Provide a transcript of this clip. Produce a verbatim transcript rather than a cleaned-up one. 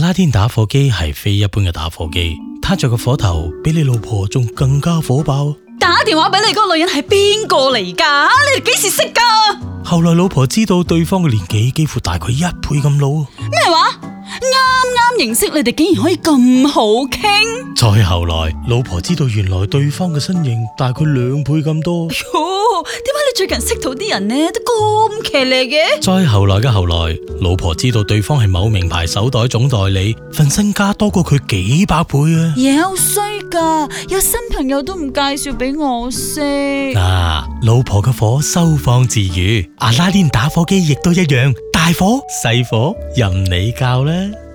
拉丁打火機係非一般嘅打火機，撻着個火頭比你老婆仲更加火爆。 打電話俾你嗰個女人係邊個嚟㗎？你哋幾時識㗎？ 後來老婆知道對方嘅年紀幾乎大佢一倍咁老。 咩話？啱啱認識你哋竟然可以咁好傾？ 再後來老婆知道原來對方嘅身形大佢兩倍咁多。 喲，點解你最近識到啲人呢都咁騎呢嘅？ 再後來嘅後來，老婆知道對方係某名牌手袋總代理，份身家多過佢幾百倍啊！ 有衰噶，有新朋友都唔介紹俾我識。 嗱、啊，老婆嘅火收放自如，阿拉丁打火機亦都一樣，大火細火任你教啦。